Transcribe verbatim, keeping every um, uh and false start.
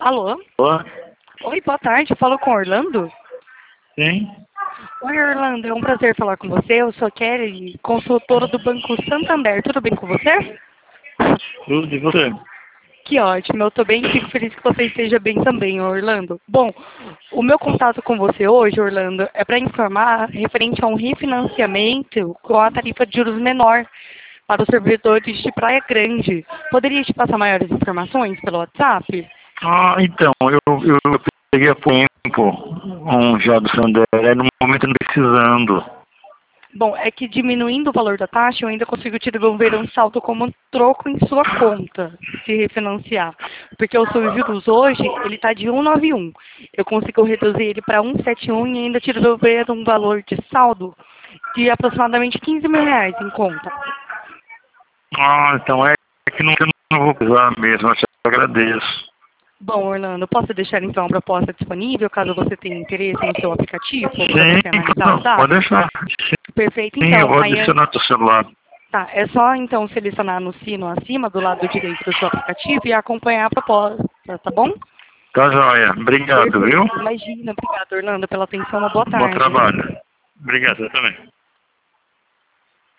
Alô? Olá? Oi, boa tarde. Falo com o Orlando? Sim? Oi, Orlando. É um prazer falar com você. Eu sou Kelly, consultora do Banco Santander. Tudo bem com você? Tudo, e você? Que ótimo. Eu tô bem e fico feliz que você esteja bem também, Orlando. Bom, o meu contato com você hoje, Orlando, é para informar referente a um refinanciamento com a tarifa de juros menor para os servidores de Praia Grande. Poderia te passar maiores informações pelo WhatsApp? Ah, então, eu, eu peguei há tempo um já do Santander, no momento eu não precisando. Bom, é que diminuindo o valor da taxa, eu ainda consigo te devolver um saldo como um troco em sua conta, se refinanciar. Porque o seu juros hoje, ele está de cento e noventa e um. Eu consigo reduzir ele para cento e setenta e um e ainda te devolver um valor de saldo de aproximadamente quinze mil reais em conta. Ah, então é que não, eu não vou precisar mesmo, eu te agradeço. Bom, Orlando, posso deixar então a proposta disponível, caso você tenha interesse no seu aplicativo, para Sim, você analisar os não, pode dados? deixar. Perfeito, Sim, eu então. vou Aí é- adicionar teu celular. Tá, é só então selecionar no sino acima, do lado direito do seu aplicativo e acompanhar a proposta, tá bom? Tá joia. Obrigado, Perfeito. viu? Imagina, obrigada, Orlando, pela atenção. Uma boa Bom tarde. trabalho. Obrigado, você também.